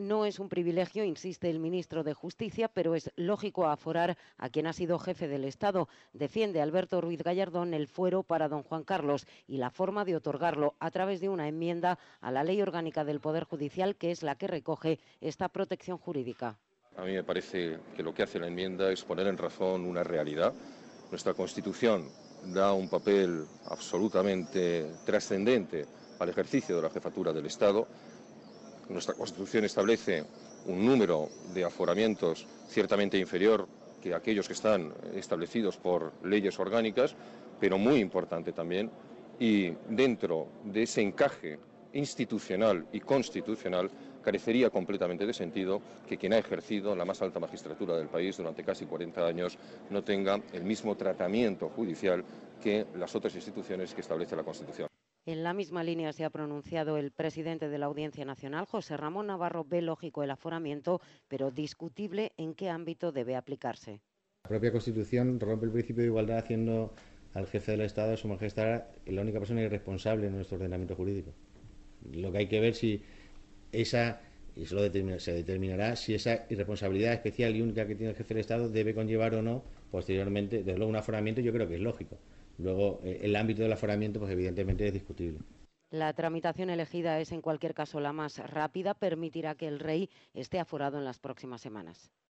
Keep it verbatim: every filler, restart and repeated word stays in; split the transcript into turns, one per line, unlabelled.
no es un privilegio, insiste el ministro de Justicia, pero es lógico aforar a quien ha sido jefe del Estado. Defiende Alberto Ruiz Gallardón el fuero para don Juan Carlos y la forma de otorgarlo a través de una enmienda a la Ley Orgánica del Poder Judicial, que es la que recoge esta protección jurídica.
A mí me parece que lo que hace la enmienda es poner en razón una realidad. Nuestra Constitución da un papel absolutamente trascendente al ejercicio de la jefatura del Estado. Nuestra Constitución establece un número de aforamientos ciertamente inferior que aquellos que están establecidos por leyes orgánicas, pero muy importante también, y dentro de ese encaje institucional y constitucional carecería completamente de sentido que quien ha ejercido la más alta magistratura del país durante casi cuarenta años no tenga el mismo tratamiento judicial que las otras instituciones que establece la Constitución.
En la misma línea se ha pronunciado el presidente de la Audiencia Nacional, José Ramón Navarro. Ve lógico el aforamiento, pero discutible en qué ámbito debe aplicarse.
La propia Constitución rompe el principio de igualdad haciendo al jefe del Estado, Su Majestad, la única persona irresponsable en nuestro ordenamiento jurídico. Lo que hay que ver si esa, y eso lo determina, se determinará si esa irresponsabilidad especial y única que tiene el jefe del Estado debe conllevar o no posteriormente, desde luego un aforamiento yo creo que es lógico. Luego eh, el ámbito del aforamiento pues evidentemente es discutible.
La tramitación elegida es en cualquier caso la más rápida, permitirá que el rey esté aforado en las próximas semanas.